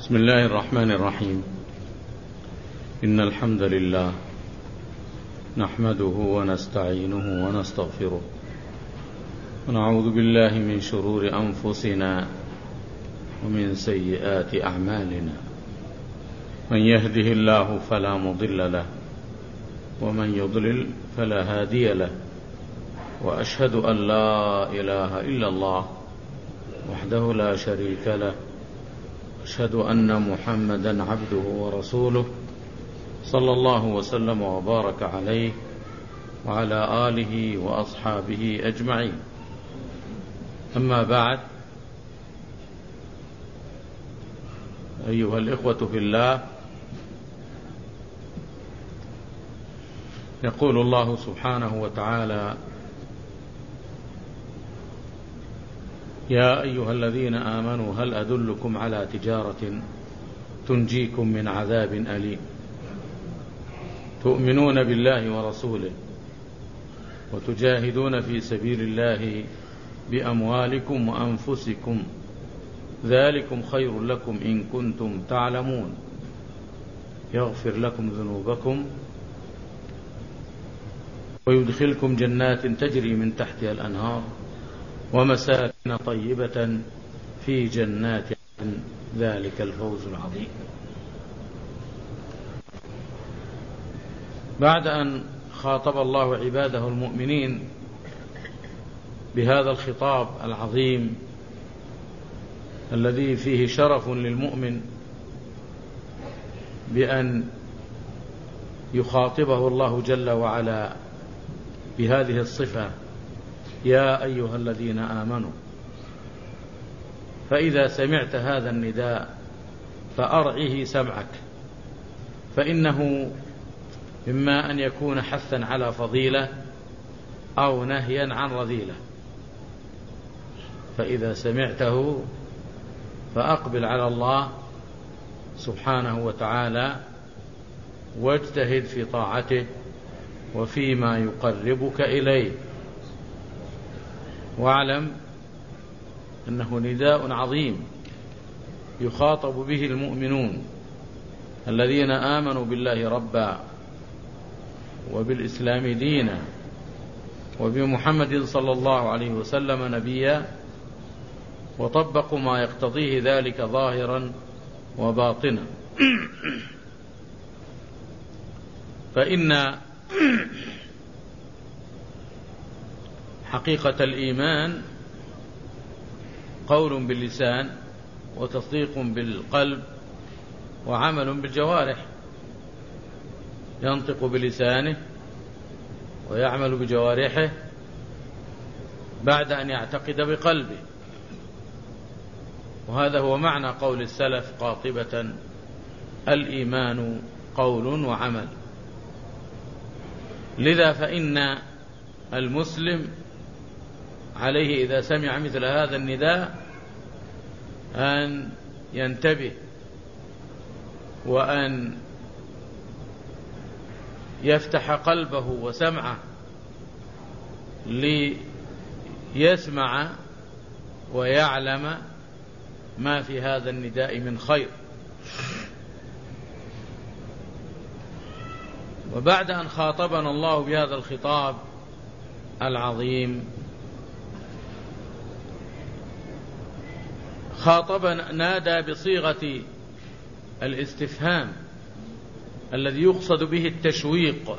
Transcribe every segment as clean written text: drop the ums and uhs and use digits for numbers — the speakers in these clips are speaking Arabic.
بسم الله الرحمن الرحيم. إن الحمد لله نحمده ونستعينه ونستغفره ونعوذ بالله من شرور أنفسنا ومن سيئات أعمالنا. من يهده الله فلا مضل له ومن يضلل فلا هادي له، وأشهد أن لا إله إلا الله وحده لا شريك له، أشهد أن محمدا عبده ورسوله صلى الله وسلم وبارك عليه وعلى آله وأصحابه أجمعين. أما بعد، أيها الإخوة في الله، يقول الله سبحانه وتعالى: يا أيها الذين آمنوا هل أدلكم على تجارة تنجيكم من عذاب أليم تؤمنون بالله ورسوله وتجاهدون في سبيل الله بأموالكم وأنفسكم ذلكم خير لكم إن كنتم تعلمون يغفر لكم ذنوبكم ويدخلكم جنات تجري من تحتها الأنهار ومساكن طيبة في جنات عدن ذلك الفوز العظيم. بعد أن خاطب الله عباده المؤمنين بهذا الخطاب العظيم الذي فيه شرف للمؤمن بأن يخاطبه الله جل وعلا بهذه الصفة: يا أيها الذين آمنوا. فإذا سمعت هذا النداء فأرعه سمعك، فإنه إما أن يكون حثا على فضيلة أو نهيا عن رذيلة. فإذا سمعته فأقبل على الله سبحانه وتعالى واجتهد في طاعته وفيما يقربك إليه، واعلم أنه نداء عظيم يخاطب به المؤمنون الذين آمنوا بالله ربا وبالإسلام دينا وبمحمد صلى الله عليه وسلم نبيا، وطبقوا ما يقتضيه ذلك ظاهرا وباطنا. فإن حقيقة الإيمان قول باللسان وتصديق بالقلب وعمل بالجوارح. ينطق بلسانه ويعمل بجوارحه بعد أن يعتقد بقلبه، وهذا هو معنى قول السلف قاطبة: الإيمان قول وعمل. لذا فإن المسلم عليه إذا سمع مثل هذا النداء أن ينتبه وأن يفتح قلبه وسمعه ليسمع ويعلم ما في هذا النداء من خير. وبعد أن خاطبنا الله بهذا الخطاب العظيم خاطبنا، نادى بصيغة الاستفهام الذي يقصد به التشويق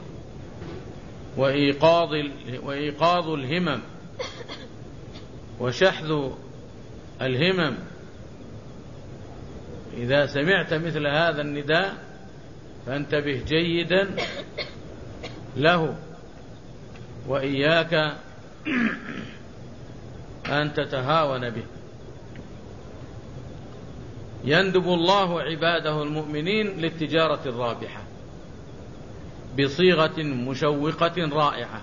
وإيقاظ الهمم وشحذ الهمم. إذا سمعت مثل هذا النداء فانتبه جيدا له، وإياك أن تتهاون به. يندب الله عباده المؤمنين للتجارة الرابحة بصيغة مشوقة رائعة: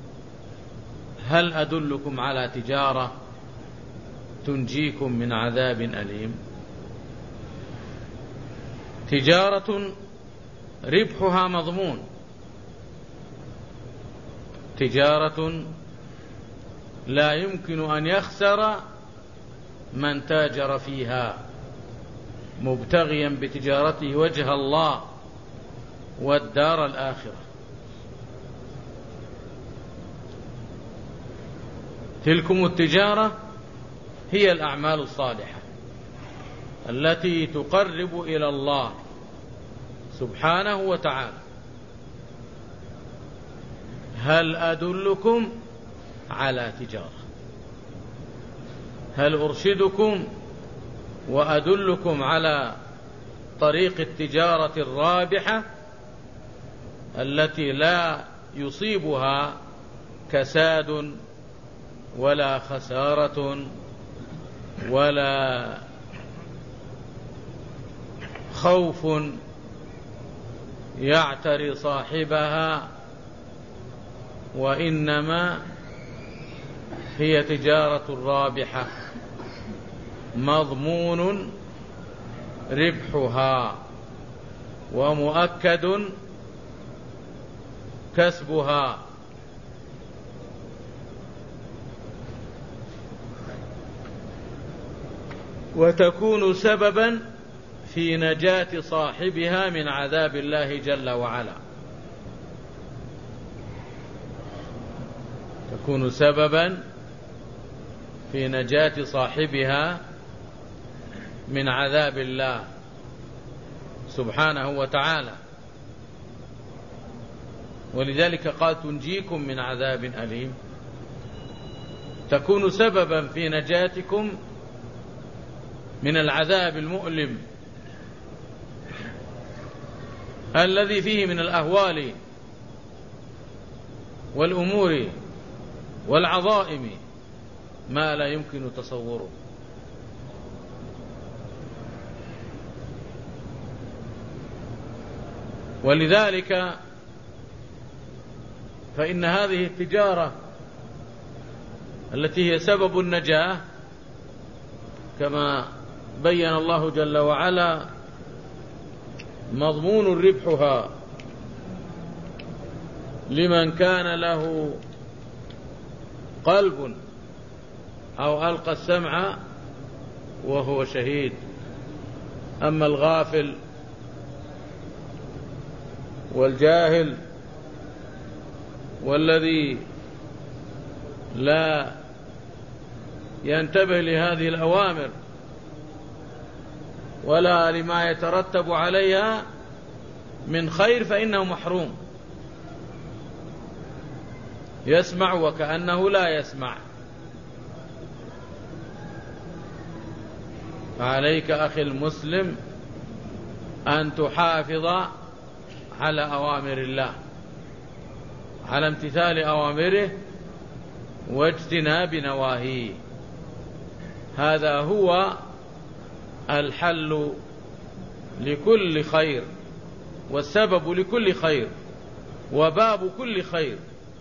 هل أدلكم على تجارة تنجيكم من عذاب أليم؟ تجارة ربحها مضمون، تجارة لا يمكن أن يخسر من تاجر فيها، مبتغيا بتجارته وجه الله والدار الآخرة. تلكم التجارة هي الأعمال الصالحة التي تقرب إلى الله سبحانه وتعالى. هل أدلكم على تجارة؟ هل أرشدكم وأدلكم على طريق التجارة الرابحة التي لا يصيبها كساد ولا خسارة ولا خوف يعتري صاحبها، وإنما هي تجارة رابحة مضمون ربحها ومؤكد كسبها. وتكون سببا في نجاة صاحبها من عذاب الله جل وعلا. تكون سببا في نجاة صاحبها من عذاب الله سبحانه وتعالى. ولذلك قال تنجيكم من عذاب أليم، تكون سببا في نجاتكم من العذاب المؤلم الذي فيه من الأهوال والأمور والعظائم ما لا يمكن تصوره. ولذلك فإن هذه التجارة التي هي سبب النجاة كما بين الله جل وعلا مضمون ربحها لمن كان له قلب أو ألقى السمع وهو شهيد. أما الغافل والجاهل والذي لا ينتبه لهذه الأوامر ولا لما يترتب عليها من خير فإنه محروم، يسمع وكأنه لا يسمع. فعليك أخي المسلم أن تحافظ على أوامر الله، على امتثال أوامره واجتناب نواهيه. هذا هو الحل لكل خير والسبب لكل خير وباب كل خير.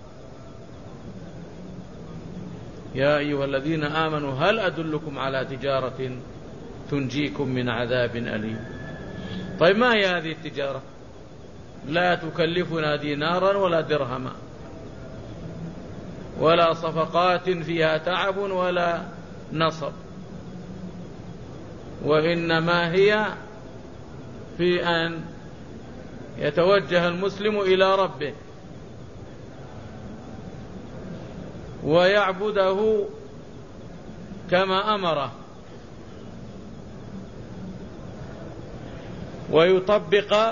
يا أيها الذين آمنوا هل أدلكم على تجارة تنجيكم من عذاب أليم. طيب ما هي هذه التجارة؟ لا تكلفنا دينارا ولا درهما ولا صفقات فيها تعب ولا نصب، وإنما هي في أن يتوجه المسلم إلى ربه ويعبده كما أمره ويطبق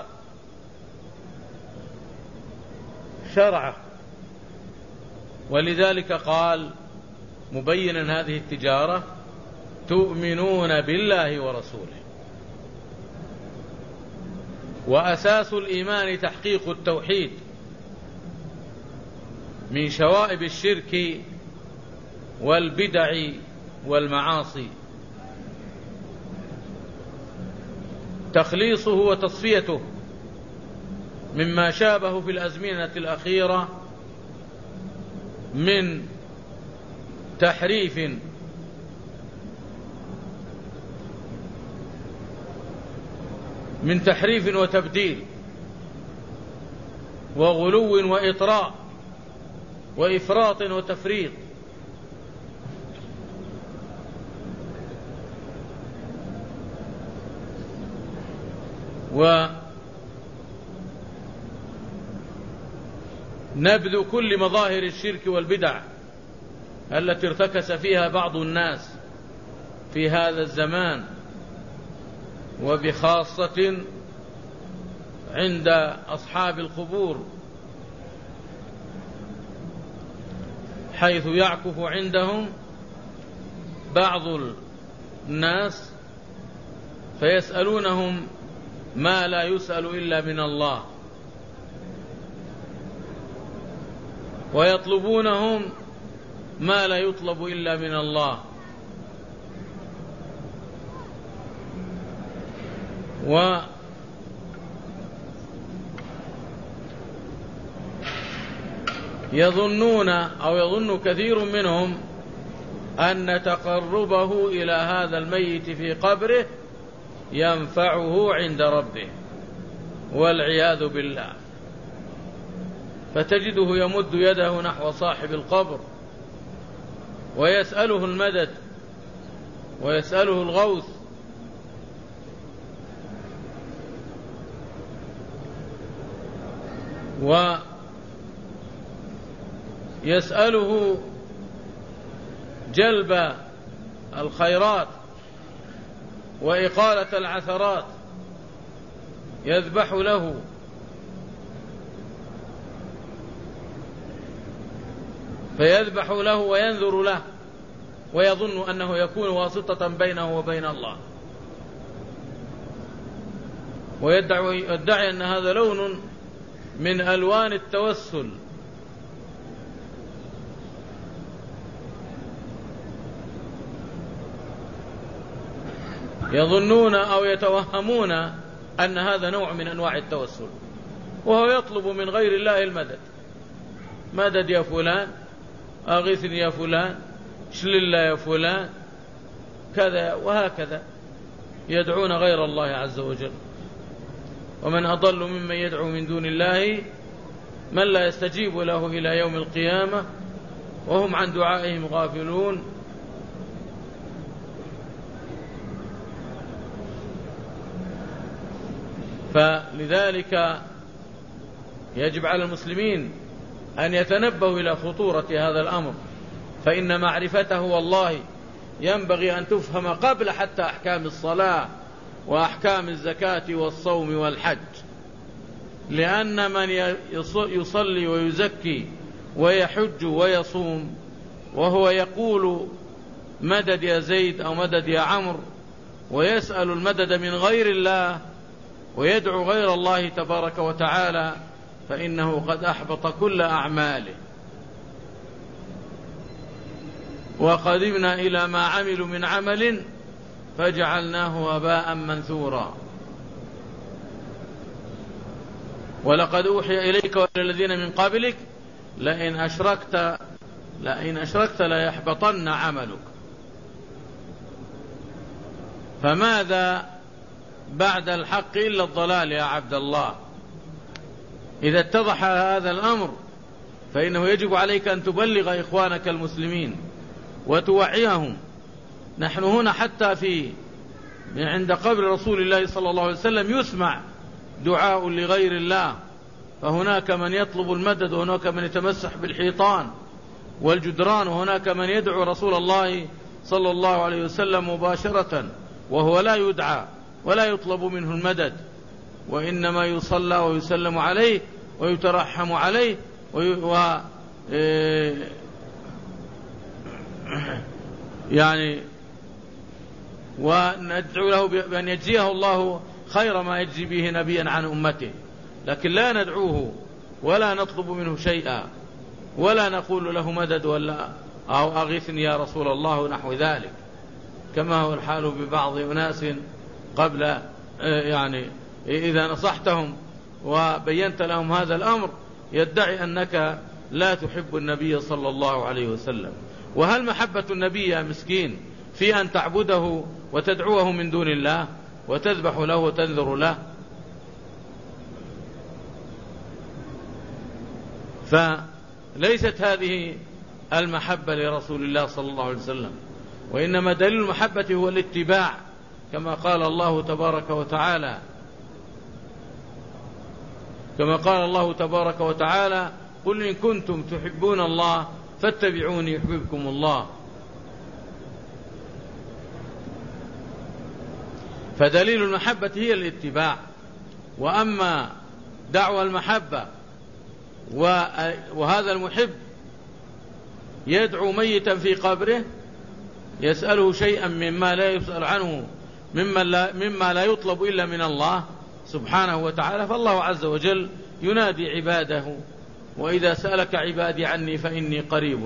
شرعه. ولذلك قال مبينا هذه التجارة تؤمنون بالله ورسوله. وأساس الإيمان تحقيق التوحيد من شوائب الشرك والبدع والمعاصي، تخليصه وتصفيته مما شابه في الأزمنة الأخيرة من تحريف وتبديل وغلو وإطراء وإفراط وتفريط. ونبذ كل مظاهر الشرك والبدع التي ارتكس فيها بعض الناس في هذا الزمان، وبخاصة عند أصحاب القبور، حيث يعكف عندهم بعض الناس فيسألونهم ما لا يسأل إلا من الله، ويطلبونهم ما لا يطلب إلا من الله، ويظنون أو يظن كثير منهم أن تقربه إلى هذا الميت في قبره ينفعه عند ربه، والعياذ بالله. فتجده يمد يده نحو صاحب القبر ويسأله المدد ويسأله الغوث، ويسأله جلب الخيرات وإقالة العثرات، يذبح له فيذبح له وينذر له، ويظن أنه يكون واسطة بينه وبين الله، ويدعي أن هذا لون من ألوان التوسل. يظنون أو يتوهمون أن هذا نوع من أنواع التوسل، وهو يطلب من غير الله المدد. مدد يا فلان، أغثني يا فلان، شلل يا فلان، كذا وهكذا، يدعون غير الله عز وجل. ومن أضل ممن يدعو من دون الله من لا يستجيب له إلى يوم القيامة وهم عن دعائهم غافلون. فلذلك يجب على المسلمين أن يتنبهوا إلى خطورة هذا الأمر، فإن معرفته والله ينبغي أن تفهم قبل حتى أحكام الصلاة وأحكام الزكاة والصوم والحج، لأن من يصلي ويزكي ويحج ويصوم وهو يقول مدد يا زيد أو مدد يا عمرو، ويسأل المدد من غير الله ويدعو غير الله تبارك وتعالى، فإنه قد أحبط كل أعماله. وقدمنا إلى ما عملوا من عمل فجعلناه هباء منثورا. ولقد أوحي إليك وإلى الذين من قبلك لئن أشركت ليحبطن عملك. فماذا بعد الحق إلا الضلال يا عبد الله؟ إذا اتضح هذا الأمر فإنه يجب عليك أن تبلغ إخوانك المسلمين وتوعيهم. نحن هنا حتى عند قبر رسول الله صلى الله عليه وسلم يسمع دعاء لغير الله، فهناك من يطلب المدد، وهناك من يتمسح بالحيطان والجدران، وهناك من يدعو رسول الله صلى الله عليه وسلم مباشرة وهو لا يدعى ولا يطلب منه المدد، وإنما يصلى ويسلم عليه ويترحم عليه يعني وندعو له بأن يجزيه الله خير ما يجزي به نبيا عن أمته، لكن لا ندعوه ولا نطلب منه شيئا ولا نقول له مدد ولا أو أغثني يا رسول الله نحو ذلك، كما هو الحال ببعض أناس قبل يعني إذا نصحتهم وبينت لهم هذا الأمر يدعي أنك لا تحب النبي صلى الله عليه وسلم. وهل محبة النبي يا مسكين في أن تعبده وتدعوه من دون الله وتذبح له وتنذر له؟ فليست هذه المحبة لرسول الله صلى الله عليه وسلم، وإنما دليل المحبة هو الاتباع، كما قال الله تبارك وتعالى كما قال الله تبارك وتعالى: قل إن كنتم تحبون الله فاتبعوني يحببكم الله. فدليل المحبة هي الاتباع. وأما دعوى المحبة وهذا المحب يدعو ميتا في قبره يسأله شيئا مما لا يسأل عنه، مما لا يطلب إلا من الله سبحانه وتعالى، فالله عز وجل ينادي عباده: وإذا سألك عبادي عني فإني قريب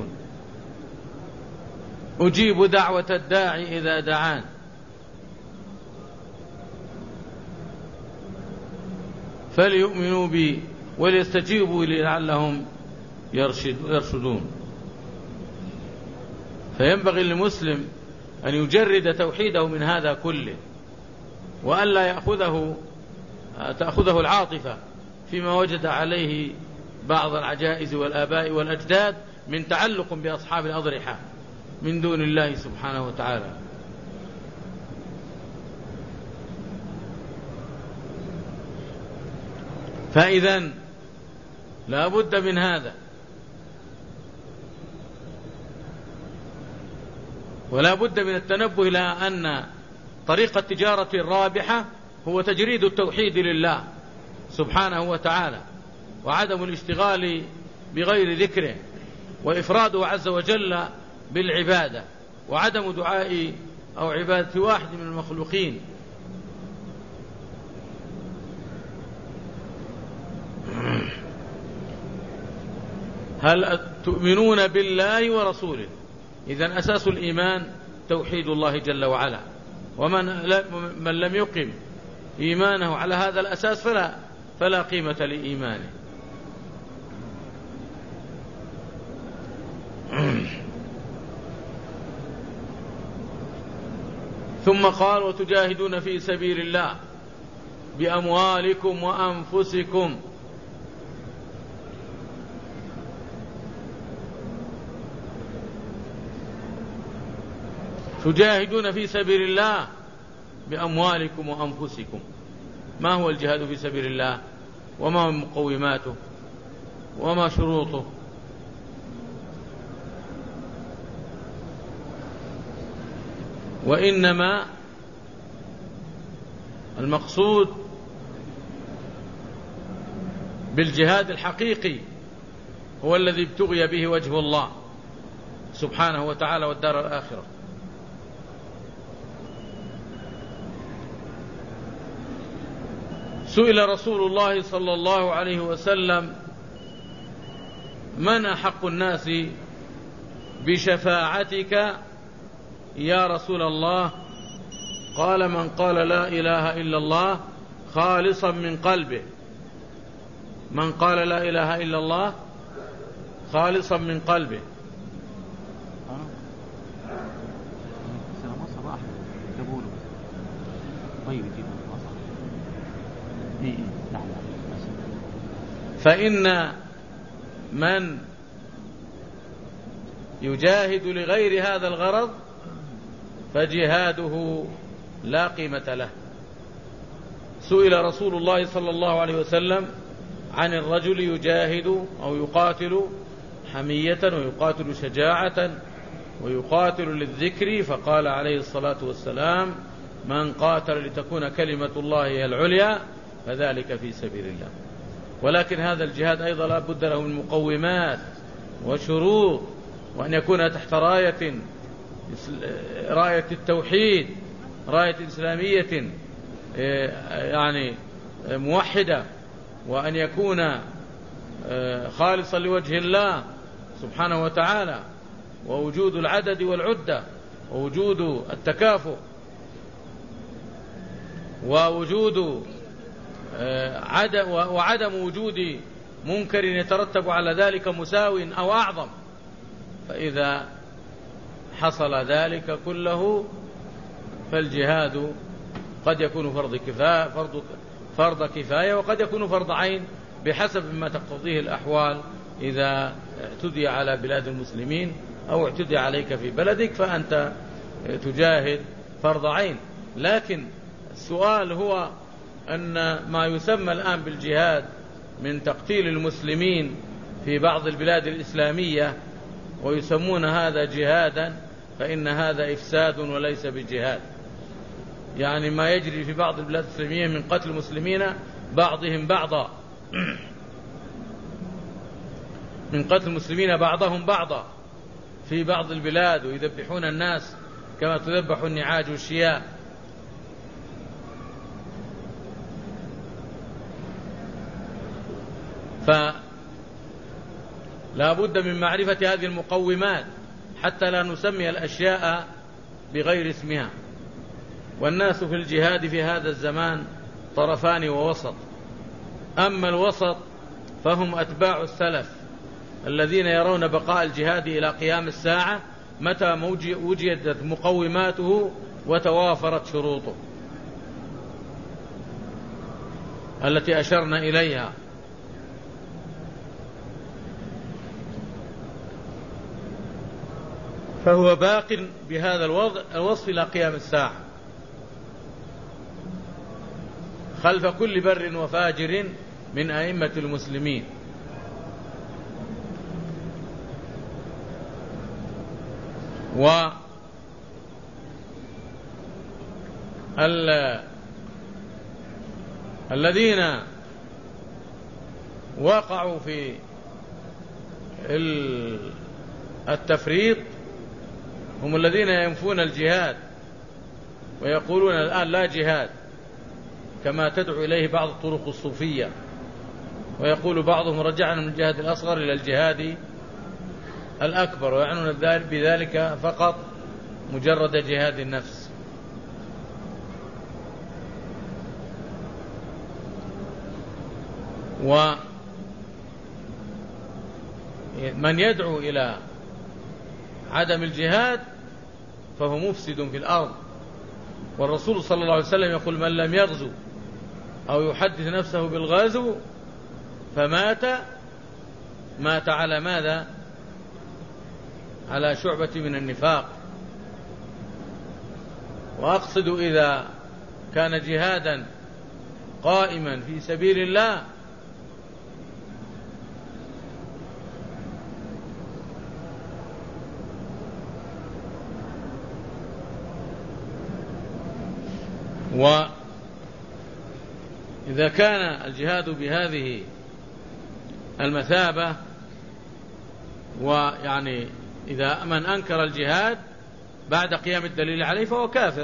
أجيب دعوة الداعي إذا دعان. فليؤمنوا بي وليستجيبوا لي لعلهم يرشدون. فينبغي للمسلم أن يجرد توحيده من هذا كله، وأن لا تأخذه العاطفة فيما وجد عليه بعض العجائز والآباء والأجداد من تعلق بأصحاب الأضرحة من دون الله سبحانه وتعالى. فإذن لا بد من هذا، ولا بد من التنبه إلى أن طريق التجارة الرابحة هو تجريد التوحيد لله سبحانه وتعالى، وعدم الاشتغال بغير ذكره، وإفراده عز وجل بالعبادة، وعدم دعاء أو عبادة واحد من المخلوقين. هل تؤمنون بالله ورسوله؟ إذن أساس الإيمان توحيد الله جل وعلا، ومن لم يقم إيمانه على هذا الأساس فلا قيمة لإيمانه. ثم قال: وتجاهدون في سبيل الله بأموالكم وأنفسكم. تجاهدون في سبيل الله بأموالكم وأنفسكم. ما هو الجهاد في سبيل الله؟ وما مقوماته؟ وما شروطه؟ وإنما المقصود بالجهاد الحقيقي هو الذي ابتغي به وجه الله سبحانه وتعالى والدار الآخرة. سئل رسول الله صلى الله عليه وسلم: من أحق الناس بشفاعتك يا رسول الله؟ قال: من قال لا إله إلا الله خالصا من قلبه. من قال لا إله إلا الله خالصا من قلبه. فإن من يجاهد لغير هذا الغرض فجهاده لا قيمة له. سئل رسول الله صلى الله عليه وسلم عن الرجل يجاهد أو يقاتل حمية ويقاتل شجاعة ويقاتل للذكر، فقال عليه الصلاة والسلام: من قاتل لتكون كلمة الله هي العليا فذلك في سبيل الله. ولكن هذا الجهاد أيضا لا بد له من مقومات وشروط، وأن يكون تحت راية التوحيد، راية إسلامية يعني موحدة، وأن يكون خالصا لوجه الله سبحانه وتعالى، ووجود العدد والعدة، ووجود التكافؤ، ووجود وعدم وجود منكر يترتب على ذلك مساو أو أعظم. فإذا حصل ذلك كله فالجهاد قد يكون فرض كفاية وقد يكون فرض عين بحسب ما تقتضيه الأحوال. إذا اعتدي على بلاد المسلمين أو اعتدي عليك في بلدك فأنت تجاهد فرض عين. لكن السؤال هو أن ما يسمى الآن بالجهاد من تقتيل المسلمين في بعض البلاد الإسلامية ويسمون هذا جهادا، فإن هذا إفساد وليس بجهاد. يعني ما يجري في بعض البلاد الإسلامية من قتل المسلمين بعضهم بعضا من قتل المسلمين بعضهم بعضا في بعض البلاد، ويذبحون الناس كما تذبح النعاج والشياء. فلا بد من معرفة هذه المقومات حتى لا نسمي الأشياء بغير اسمها. والناس في الجهاد في هذا الزمان طرفان ووسط. أما الوسط فهم أتباع السلف الذين يرون بقاء الجهاد إلى قيام الساعة متى وجدت مقوماته وتوافرت شروطه التي أشرنا إليها. فهو باق بهذا الوصف إلى قيام الساعة خلف كل بر وفاجر من أئمة المسلمين. الذين وقعوا في التفريط هم الذين ينفون الجهاد ويقولون الآن لا جهاد كما تدعو إليه بعض الطرق الصوفية، ويقول بعضهم رجعنا من الجهاد الأصغر إلى الجهاد الأكبر، ويعنون بذلك فقط مجرد جهاد النفس. ومن يدعو إلى عدم الجهاد فهو مفسد في الأرض. والرسول صلى الله عليه وسلم يقول من لم يغزو أو يحدث نفسه بالغزو مات على ماذا؟ على شعبة من النفاق. وأقصد إذا كان جهادا قائما في سبيل الله وإذا كان الجهاد بهذه المثابة، ويعني إذا من أنكر الجهاد بعد قيام الدليل عليه فهو كافر،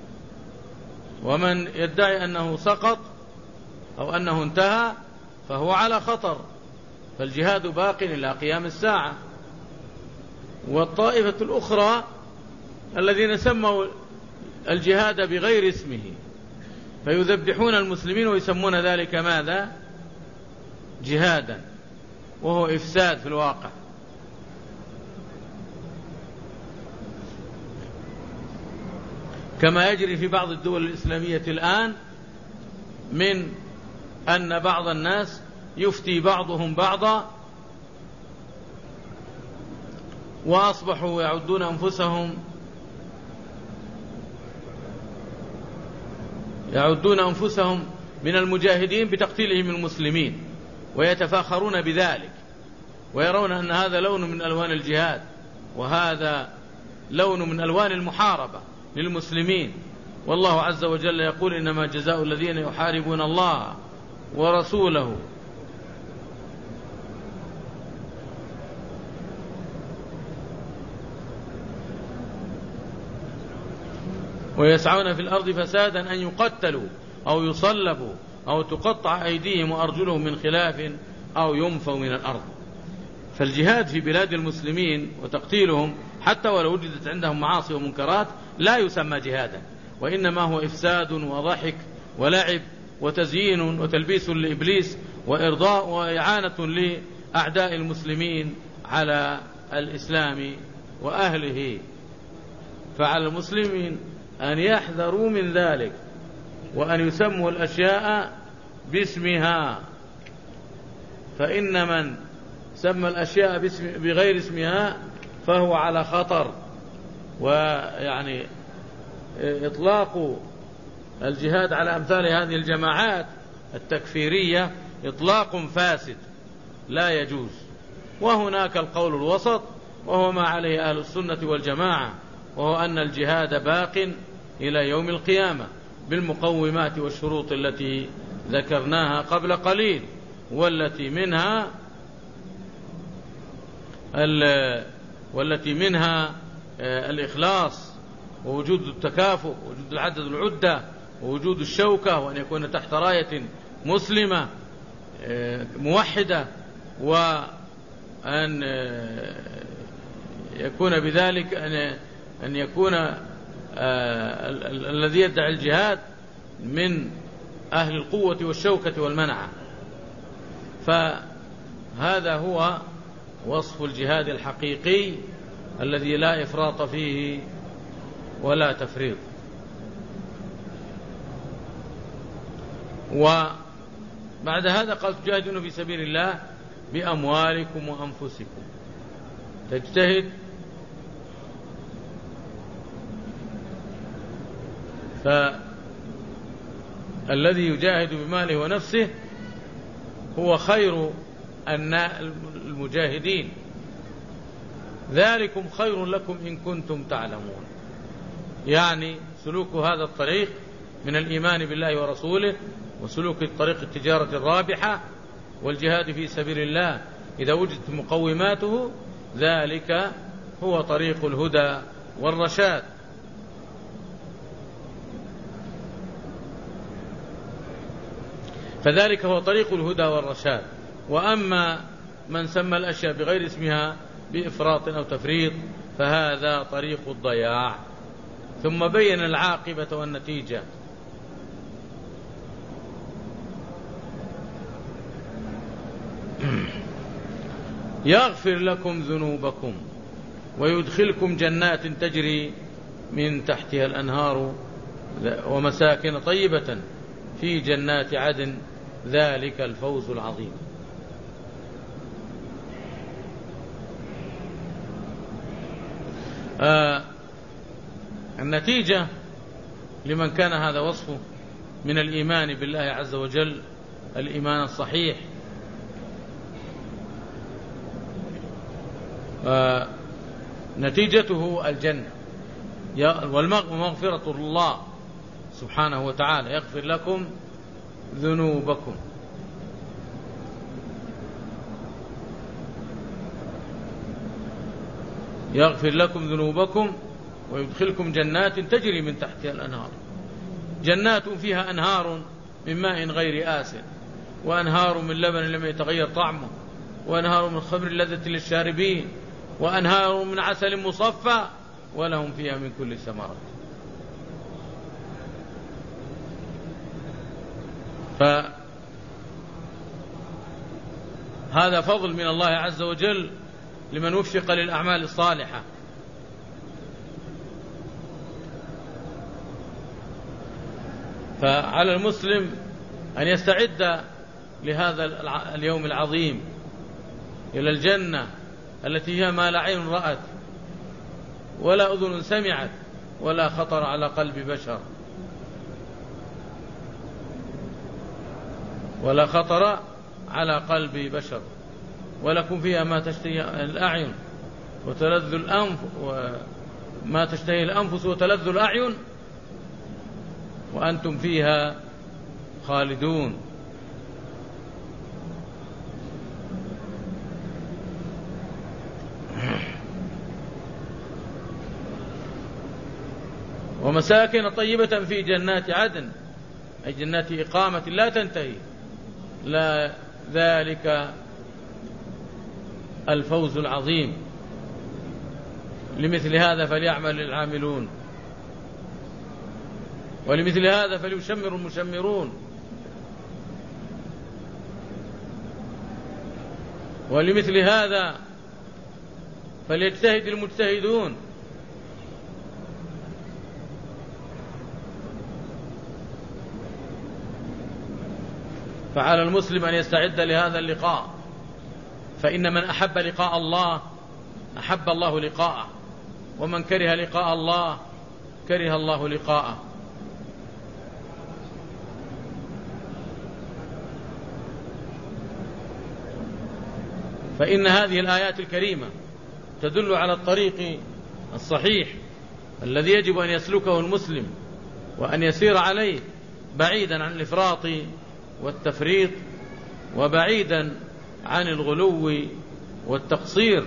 ومن يدعي أنه سقط أو أنه انتهى فهو على خطر. فالجهاد باق إلى قيام الساعة. والطائفة الأخرى الذين سموا الجهاد بغير اسمه فيذبحون المسلمين ويسمون ذلك ماذا؟ جهادا، وهو إفساد في الواقع. كما يجري في بعض الدول الإسلامية الآن من أن بعض الناس يفتي بعضهم بعضا، وأصبحوا يعدون أنفسهم من المجاهدين بتقتيلهم المسلمين، ويتفاخرون بذلك، ويرون أن هذا لون من ألوان الجهاد، وهذا لون من ألوان المحاربة للمسلمين. والله عز وجل يقول إنما جزاء الذين يحاربون الله ورسوله ويسعون في الأرض فسادا أن يقتلوا أو يصلبوا أو تقطع أيديهم وأرجلهم من خلاف أو ينفوا من الأرض. فالجهاد في بلاد المسلمين وتقتيلهم حتى ولو وجدت عندهم معاصي ومنكرات لا يسمى جهادا، وإنما هو إفساد وضحك ولعب وتزيين وتلبيس لإبليس وإرضاء وإعانة لأعداء المسلمين على الإسلام وأهله. فعلى المسلمين أن يحذروا من ذلك، وأن يسموا الأشياء باسمها، فإن من سمى الأشياء بغير اسمها فهو على خطر. ويعني إطلاق الجهاد على أمثال هذه الجماعات التكفيرية إطلاق فاسد لا يجوز. وهناك القول الوسط وهو ما عليه أهل السنة والجماعة، وهو أن الجهاد باق إلى يوم القيامة بالمقومات والشروط التي ذكرناها قبل قليل، والتي منها الإخلاص، ووجود التكافؤ، ووجود العدد العدة، ووجود الشوكة، وأن يكون تحت راية مسلمة موحدة، وأن يكون بذلك أن يكون الذي يدعي الجهاد من أهل القوة والشوكة والمنعة. فهذا هو وصف الجهاد الحقيقي الذي لا إفراط فيه ولا تفريط. وبعد هذا قال تجاهدون في سبيل الله بأموالكم وأنفسكم. تجتهد فالذي يجاهد بماله ونفسه هو خير المجاهدين، ذلكم خير لكم إن كنتم تعلمون. يعني سلوك هذا الطريق من الإيمان بالله ورسوله، وسلوك طريق التجارة الرابحة والجهاد في سبيل الله إذا وجدت مقوماته، ذلك هو طريق الهدى والرشاد. فذلك هو طريق الهدى والرشاد. وأما من سمى الأشياء بغير اسمها بإفراط أو تفريط فهذا طريق الضياع. ثم بين العاقبة والنتيجة. يغفر لكم ذنوبكم ويدخلكم جنات تجري من تحتها الأنهار ومساكن طيبة في جنات عدن، ذلك الفوز العظيم. النتيجة لمن كان هذا وصفه من الإيمان بالله عز وجل الإيمان الصحيح، نتيجته الجنة ومغفرة الله سبحانه وتعالى. يغفر لكم ذنوبكم. يغفر لكم ذنوبكم ويدخلكم جنات تجري من تحتها الأنهار، جنات فيها أنهار من ماء غير آسن، وأنهار من لبن لم يتغير طعمه، وأنهار من خمر لذة للشاربين، وأنهار من عسل مصفى، ولهم فيها من كل الثمرات. فهذا فضل من الله عز وجل لمن وفق للأعمال الصالحة. فعلى المسلم أن يستعد لهذا اليوم العظيم، إلى الجنة التي هي ما لا عين رأت ولا أذن سمعت ولا خطر على قلب بشر، ولا خطر على قلب بشر. ولكم فيها ما تشتهي الأعين وتلذ الأنف، وما تشتهي الأنفس وتلذ الأعين، وأنتم فيها خالدون. ومساكن طيبة في جنات عدن، أي جنات إقامة لا تنتهي، لا ذلك الفوز العظيم. لمثل هذا فليعمل العاملون، ولمثل هذا فليشمر المشمرون، ولمثل هذا فليجتهد المجتهدون. فعلى المسلم أن يستعد لهذا اللقاء، فإن من أحب لقاء الله أحب الله لقاءه، ومن كره لقاء الله كره الله لقاءه. فإن هذه الآيات الكريمة تدل على الطريق الصحيح الذي يجب أن يسلكه المسلم وأن يسير عليه، بعيدا عن الإفراط والتفريط، وبعيدا عن الغلو والتقصير.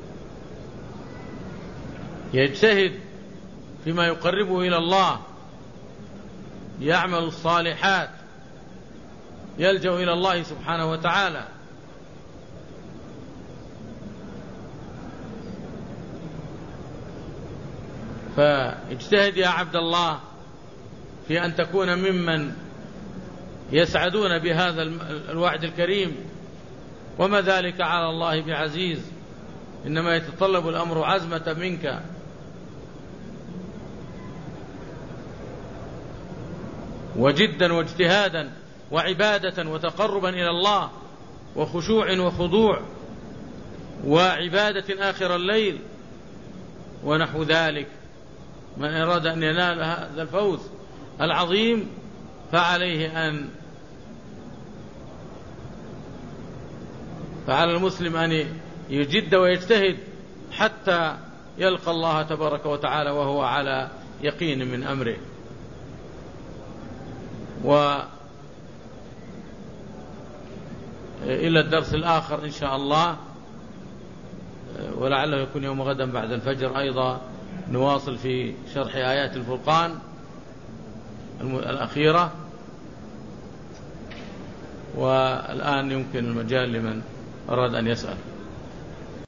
يجتهد فيما يقربه إلى الله، يعمل الصالحات، يلجأ إلى الله سبحانه وتعالى. فاجتهد يا عبد الله في أن تكون ممن يسعدون بهذا الوعد الكريم، وما ذلك على الله بعزيز، إنما يتطلب الأمر عزمة منك. وجدا واجتهادا وعبادة وتقربا إلى الله وخشوع وخضوع وعبادة آخر الليل ونحو ذلك. من أراد أن ينال هذا الفوز العظيم فعليه فعلى المسلم أن يجد ويجتهد حتى يلقى الله تبارك وتعالى وهو على يقين من أمره. وإلى الدرس الآخر إن شاء الله، ولعله يكون يوم غدا بعد الفجر أيضا، نواصل في شرح آيات الفرقان الأخيرة. والآن يمكن المجال لمن أراد أن يسأل.